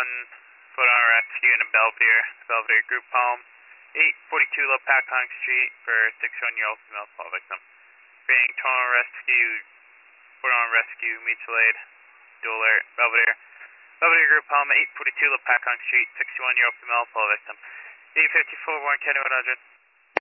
foot on rescue in a Belvedere group home. 842 Low Packong Street for 61-year-old female fall victim. Being total rescue, foot on rescue, mutual aid, dual alert, Belvedere group home, 842 Low Packong Street, 61-year-old female fall victim. 854 Warren County 100.